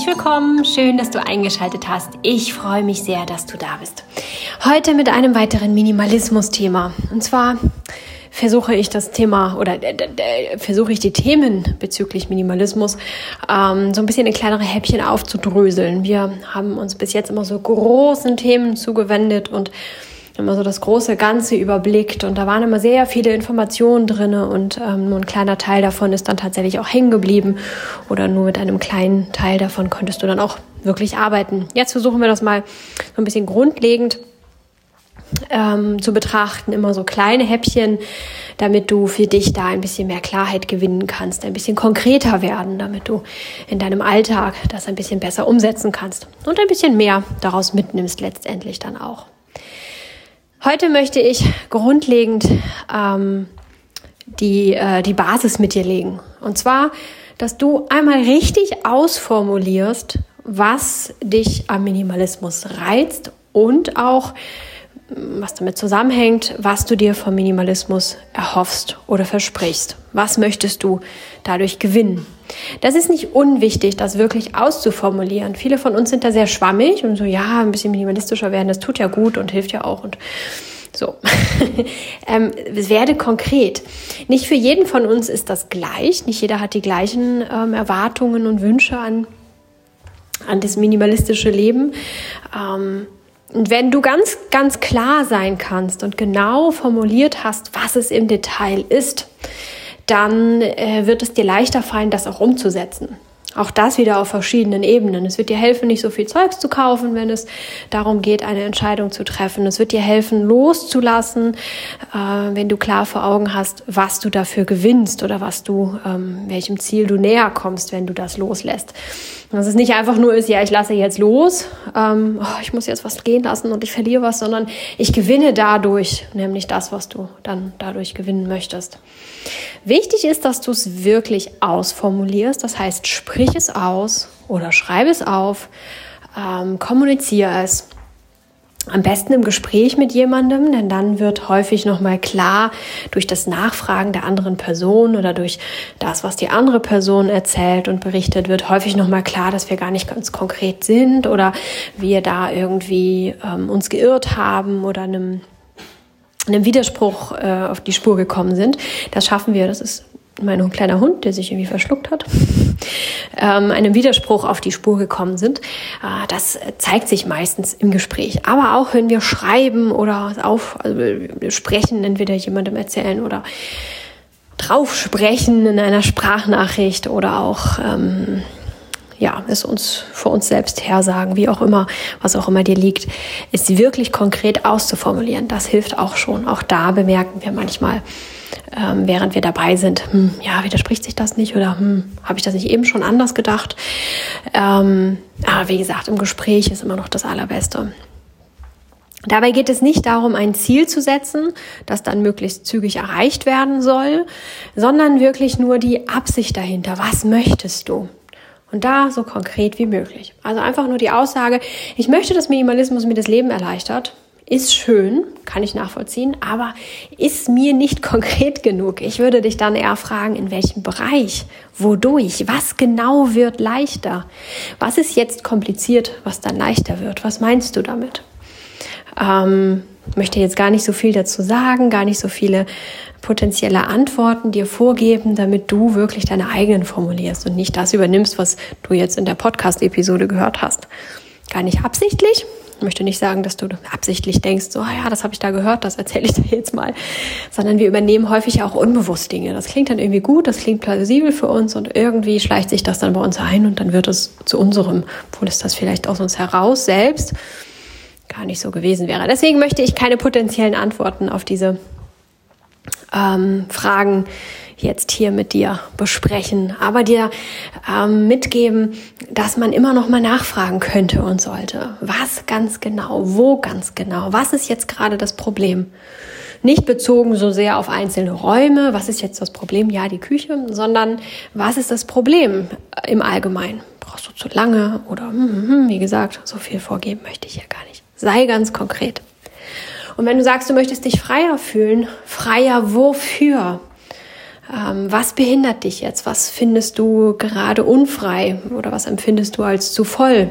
willkommen, schön, dass du eingeschaltet hast. Ich freue mich sehr, dass du da bist. Heute mit einem weiteren Minimalismus-Thema. Und zwar versuche ich die Themen bezüglich Minimalismus so ein bisschen in kleinere Häppchen aufzudröseln. Wir haben uns bis jetzt immer so großen Themen zugewendet und immer so das große Ganze überblickt, und da waren immer sehr viele Informationen drin und nur ein kleiner Teil davon ist dann tatsächlich auch hängen geblieben, oder nur mit einem kleinen Teil davon konntest du dann auch wirklich arbeiten. Jetzt versuchen wir das mal so ein bisschen grundlegend zu betrachten, immer so kleine Häppchen, damit du für dich da ein bisschen mehr Klarheit gewinnen kannst, ein bisschen konkreter werden, damit du in deinem Alltag das ein bisschen besser umsetzen kannst und ein bisschen mehr daraus mitnimmst letztendlich dann auch. Heute möchte ich grundlegend die Basis mit dir legen. Und zwar, dass du einmal richtig ausformulierst, was dich am Minimalismus reizt und auch, was damit zusammenhängt, was du dir vom Minimalismus erhoffst oder versprichst. Was möchtest du dadurch gewinnen? Das ist nicht unwichtig, das wirklich auszuformulieren. Viele von uns sind da sehr schwammig und so, ja, ein bisschen minimalistischer werden, das tut ja gut und hilft ja auch und so. Werde konkret. Nicht für jeden von uns ist das gleich. Nicht jeder hat die gleichen Erwartungen und Wünsche an das minimalistische Leben. Und wenn du ganz, ganz klar sein kannst und genau formuliert hast, was es im Detail ist, dann wird es dir leichter fallen, das auch umzusetzen. Auch das wieder auf verschiedenen Ebenen. Es wird dir helfen, nicht so viel Zeugs zu kaufen, wenn es darum geht, eine Entscheidung zu treffen. Es wird dir helfen, loszulassen, wenn du klar vor Augen hast, was du dafür gewinnst oder welchem Ziel du näher kommst, wenn du das loslässt. Dass es nicht einfach nur ist, ja, ich lasse jetzt los, ich muss jetzt was gehen lassen und ich verliere was, sondern ich gewinne dadurch, nämlich das, was du dann dadurch gewinnen möchtest. Wichtig ist, dass du es wirklich ausformulierst, das heißt, sprich es aus oder schreibe es auf, kommuniziere es. Am besten im Gespräch mit jemandem, denn dann wird häufig nochmal klar durch das Nachfragen der anderen Person oder durch das, was die andere Person erzählt und berichtet, wird häufig nochmal klar, dass wir gar nicht ganz konkret sind oder wir da irgendwie uns geirrt haben oder einem Widerspruch auf die Spur gekommen sind. Das schaffen wir, das ist mein kleiner Hund, der sich irgendwie verschluckt hat, einem Widerspruch auf die Spur gekommen sind. Das zeigt sich meistens im Gespräch. Aber auch wenn wir schreiben oder sprechen, entweder jemandem erzählen oder drauf sprechen in einer Sprachnachricht oder auch es uns vor uns selbst hersagen, wie auch immer, was auch immer dir liegt, ist wirklich konkret auszuformulieren. Das hilft auch schon. Auch da bemerken wir manchmal, während wir dabei sind, widerspricht sich das nicht oder habe ich das nicht eben schon anders gedacht? Aber wie gesagt, im Gespräch ist immer noch das Allerbeste. Dabei geht es nicht darum, ein Ziel zu setzen, das dann möglichst zügig erreicht werden soll, sondern wirklich nur die Absicht dahinter. Was möchtest du? Und da so konkret wie möglich. Also einfach nur die Aussage, ich möchte, dass Minimalismus mir das Leben erleichtert. Ist schön, kann ich nachvollziehen, aber ist mir nicht konkret genug. Ich würde dich dann eher fragen, in welchem Bereich, wodurch, was genau wird leichter? Was ist jetzt kompliziert, was dann leichter wird? Was meinst du damit? Ich möchte jetzt gar nicht so viel dazu sagen, gar nicht so viele potenzielle Antworten dir vorgeben, damit du wirklich deine eigenen formulierst und nicht das übernimmst, was du jetzt in der Podcast-Episode gehört hast. Gar nicht absichtlich. Ich möchte nicht sagen, dass du absichtlich denkst, so, das habe ich da gehört, das erzähle ich dir jetzt mal. Sondern wir übernehmen häufig auch unbewusst Dinge. Das klingt dann irgendwie gut, das klingt plausibel für uns und irgendwie schleicht sich das dann bei uns ein und dann wird es zu unserem, obwohl es das vielleicht aus uns heraus selbst gar nicht so gewesen wäre. Deswegen möchte ich keine potenziellen Antworten auf diese Fragen jetzt hier mit dir besprechen, aber dir mitgeben, dass man immer noch mal nachfragen könnte und sollte. Was ganz genau, wo ganz genau, was ist jetzt gerade das Problem? Nicht bezogen so sehr auf einzelne Räume, was ist jetzt das Problem? Ja, die Küche, sondern was ist das Problem im Allgemeinen? Brauchst du zu lange oder wie gesagt, so viel vorgeben möchte ich ja gar nicht. Sei ganz konkret. Und wenn du sagst, du möchtest dich freier fühlen, freier wofür? Was behindert dich jetzt? Was findest du gerade unfrei oder was empfindest du als zu voll?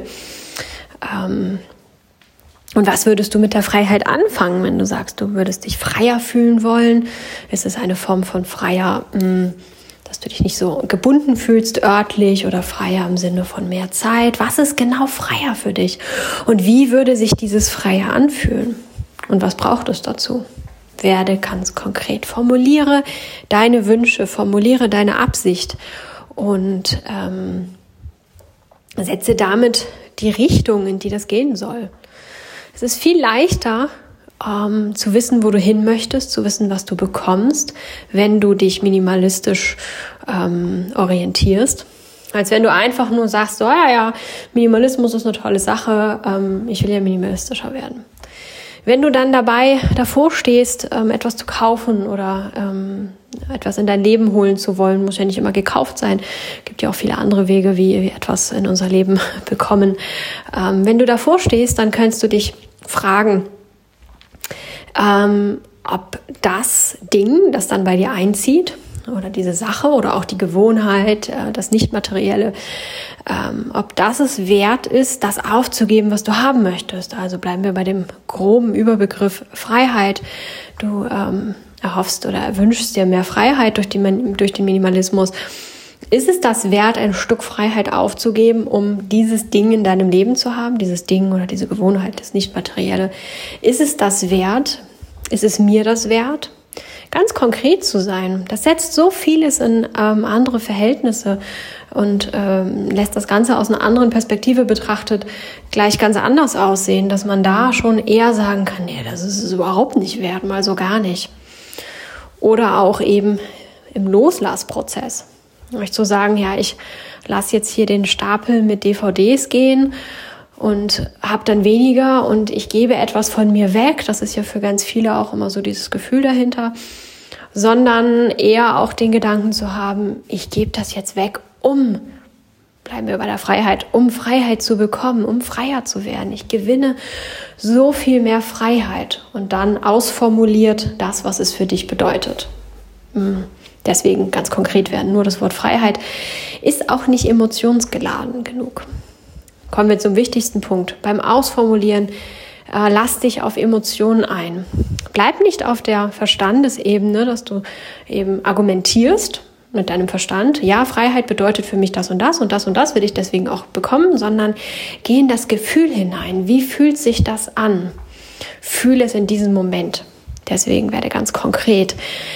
Und was würdest du mit der Freiheit anfangen, wenn du sagst, du würdest dich freier fühlen wollen? Ist es eine Form von freier, dass du dich nicht so gebunden fühlst örtlich oder freier im Sinne von mehr Zeit? Was ist genau freier für dich? Und wie würde sich dieses freier anfühlen? Und was braucht es dazu? Werde ganz konkret. Formuliere deine Wünsche, formuliere deine Absicht und setze damit die Richtung, in die das gehen soll. Es ist viel leichter, zu wissen, wo du hin möchtest, zu wissen, was du bekommst, wenn du dich minimalistisch orientierst, als wenn du einfach nur sagst, so, ja, Minimalismus ist eine tolle Sache, ich will ja minimalistischer werden. Wenn du dann davor stehst, etwas zu kaufen oder etwas in dein Leben holen zu wollen, muss ja nicht immer gekauft sein. Gibt ja auch viele andere Wege, wie wir etwas in unser Leben bekommen. Wenn du davor stehst, dann kannst du dich fragen, ob das Ding, das dann bei dir einzieht, oder diese Sache oder auch die Gewohnheit, das Nicht-Materielle, ob das es wert ist, das aufzugeben, was du haben möchtest. Also bleiben wir bei dem groben Überbegriff Freiheit. Du erhoffst oder wünschst dir mehr Freiheit durch den Minimalismus. Ist es das wert, ein Stück Freiheit aufzugeben, um dieses Ding in deinem Leben zu haben, dieses Ding oder diese Gewohnheit, das Nicht-Materielle? Ist es das wert? Ist es mir das wert? Ganz konkret zu sein, das setzt so vieles in andere Verhältnisse und lässt das Ganze aus einer anderen Perspektive betrachtet gleich ganz anders aussehen, dass man da schon eher sagen kann, nee, das ist es überhaupt nicht wert, mal so gar nicht. Oder auch eben im Loslassprozess. Zu sagen, ja, ich lasse jetzt hier den Stapel mit DVDs gehen und habe dann weniger und ich gebe etwas von mir weg. Das ist ja für ganz viele auch immer so dieses Gefühl dahinter. Sondern eher auch den Gedanken zu haben, ich gebe das jetzt weg, bleiben wir bei der Freiheit, um Freiheit zu bekommen, um freier zu werden. Ich gewinne so viel mehr Freiheit und dann ausformuliert das, was es für dich bedeutet. Deswegen ganz konkret werden. Nur das Wort Freiheit ist auch nicht emotionsgeladen genug. Kommen wir zum wichtigsten Punkt. Beim Ausformulieren, lass dich auf Emotionen ein. Bleib nicht auf der Verstandesebene, dass du eben argumentierst mit deinem Verstand. Ja, Freiheit bedeutet für mich das und das und das und das will ich deswegen auch bekommen, sondern geh in das Gefühl hinein. Wie fühlt sich das an? Fühle es in diesem Moment. Deswegen werde ganz konkret.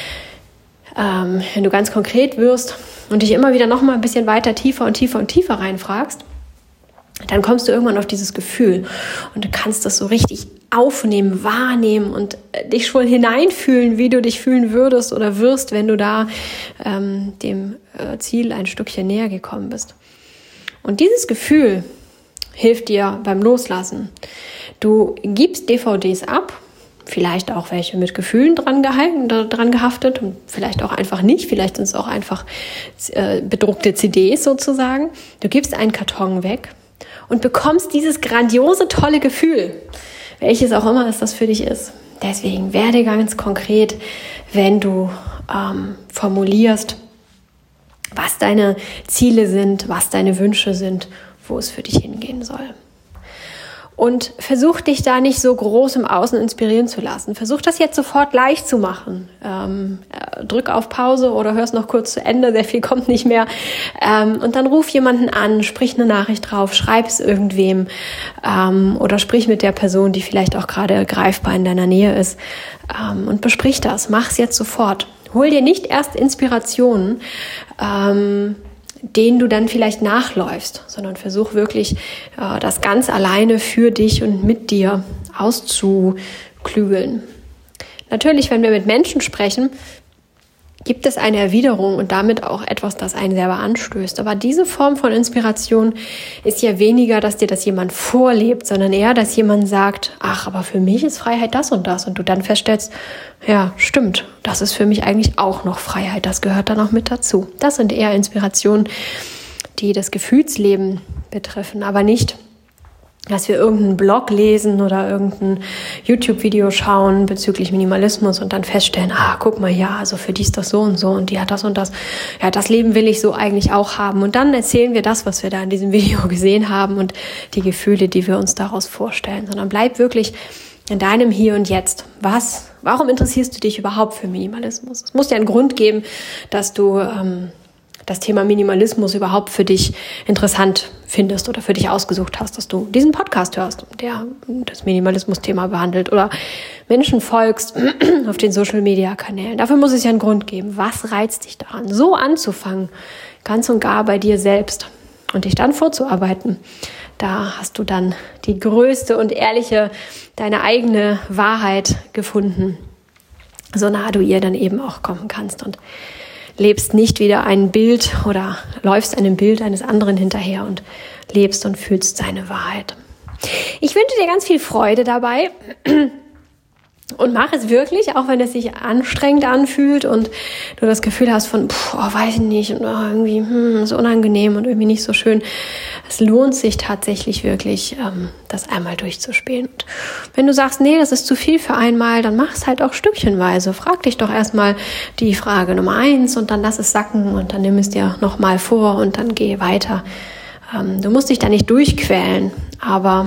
Wenn du ganz konkret wirst und dich immer wieder noch mal ein bisschen weiter tiefer und tiefer und tiefer reinfragst, dann kommst du irgendwann auf dieses Gefühl und du kannst das so richtig aufnehmen, wahrnehmen und dich schon hineinfühlen, wie du dich fühlen würdest oder wirst, wenn du da dem Ziel ein Stückchen näher gekommen bist. Und dieses Gefühl hilft dir beim Loslassen. Du gibst DVDs ab, vielleicht auch welche mit Gefühlen dran gehaftet und vielleicht auch einfach nicht, vielleicht sind es auch einfach bedruckte CDs sozusagen. Du gibst einen Karton weg und bekommst dieses grandiose, tolle Gefühl, welches auch immer es das für dich ist. Deswegen werde ganz konkret, wenn du formulierst, was deine Ziele sind, was deine Wünsche sind, wo es für dich hingehen soll. Und versuch dich da nicht so groß im Außen inspirieren zu lassen. Versuch das jetzt sofort leicht zu machen. Drück auf Pause oder hör es noch kurz zu Ende, sehr viel kommt nicht mehr. Und dann ruf jemanden an, sprich eine Nachricht drauf, schreib es irgendwem oder sprich mit der Person, die vielleicht auch gerade greifbar in deiner Nähe ist und besprich das. Mach es jetzt sofort. Hol dir nicht erst Inspirationen, denen du dann vielleicht nachläufst, sondern versuch wirklich, das ganz alleine für dich und mit dir auszuklügeln. Natürlich, wenn wir mit Menschen sprechen, gibt es eine Erwiderung und damit auch etwas, das einen selber anstößt. Aber diese Form von Inspiration ist ja weniger, dass dir das jemand vorlebt, sondern eher, dass jemand sagt, ach, aber für mich ist Freiheit das und das. Und du dann feststellst, ja, stimmt, das ist für mich eigentlich auch noch Freiheit. Das gehört dann auch mit dazu. Das sind eher Inspirationen, die das Gefühlsleben betreffen, aber nicht dass wir irgendeinen Blog lesen oder irgendein YouTube-Video schauen bezüglich Minimalismus und dann feststellen, guck mal, ja, also für die ist das so und die hat das und das. Ja, das Leben will ich so eigentlich auch haben. Und dann erzählen wir das, was wir da in diesem Video gesehen haben und die Gefühle, die wir uns daraus vorstellen. Sondern bleib wirklich in deinem Hier und Jetzt. Warum interessierst du dich überhaupt für Minimalismus? Es muss ja einen Grund geben, dass du das Thema Minimalismus überhaupt für dich interessant findest oder für dich ausgesucht hast, dass du diesen Podcast hörst, der das Minimalismus-Thema behandelt oder Menschen folgst auf den Social-Media-Kanälen. Dafür muss es ja einen Grund geben. Was reizt dich daran, so anzufangen, ganz und gar bei dir selbst und dich dann vorzuarbeiten? Da hast du dann die größte und ehrliche, deine eigene Wahrheit gefunden, so nah du ihr dann eben auch kommen kannst und lebst nicht wieder ein Bild oder läufst einem Bild eines anderen hinterher und lebst und fühlst seine Wahrheit. Ich wünsche dir ganz viel Freude dabei und mach es wirklich, auch wenn es sich anstrengend anfühlt und du das Gefühl hast von, weiß ich nicht, und irgendwie ist unangenehm und irgendwie nicht so schön. Es lohnt sich tatsächlich wirklich, das einmal durchzuspielen. Und wenn du sagst, nee, das ist zu viel für einmal, dann mach es halt auch stückchenweise. Frag dich doch erstmal die Frage Nummer 1 und dann lass es sacken und dann nimm es dir nochmal vor und dann geh weiter. Du musst dich da nicht durchquälen, aber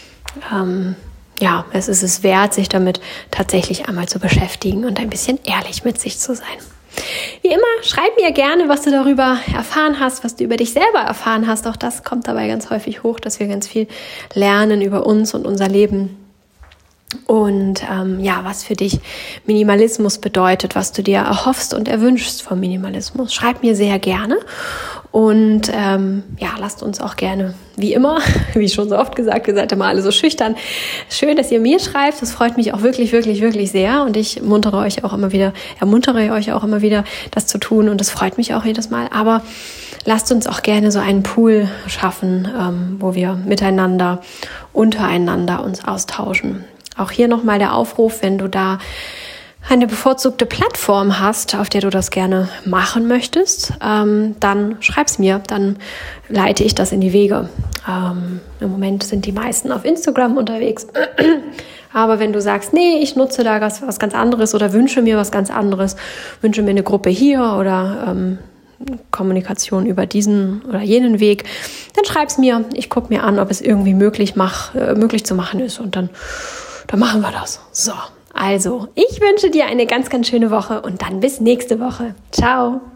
es ist es wert, sich damit tatsächlich einmal zu beschäftigen und ein bisschen ehrlich mit sich zu sein. Wie immer, schreib mir gerne, was du darüber erfahren hast, was du über dich selber erfahren hast. Auch das kommt dabei ganz häufig hoch, dass wir ganz viel lernen über uns und unser Leben. Und was für dich Minimalismus bedeutet, was du dir erhoffst und erwünschst vom Minimalismus. Schreib mir sehr gerne und lasst uns auch gerne, wie immer, wie schon so oft gesagt, ihr seid immer alle so schüchtern. Schön, dass ihr mir schreibt, das freut mich auch wirklich, wirklich, wirklich sehr und ich ermuntere euch auch immer wieder, das zu tun und das freut mich auch jedes Mal. Aber lasst uns auch gerne so einen Pool schaffen, wo wir miteinander, untereinander uns austauschen. Auch hier nochmal der Aufruf, wenn du da eine bevorzugte Plattform hast, auf der du das gerne machen möchtest, dann schreib's mir, dann leite ich das in die Wege. Im Moment sind die meisten auf Instagram unterwegs. Aber wenn du sagst, nee, ich nutze da was ganz anderes oder wünsche mir was ganz anderes, wünsche mir eine Gruppe hier oder Kommunikation über diesen oder jenen Weg, dann schreib's mir. Ich gucke mir an, ob es irgendwie möglich zu machen ist und dann machen wir das. So, also, ich wünsche dir eine ganz, ganz schöne Woche und dann bis nächste Woche. Ciao.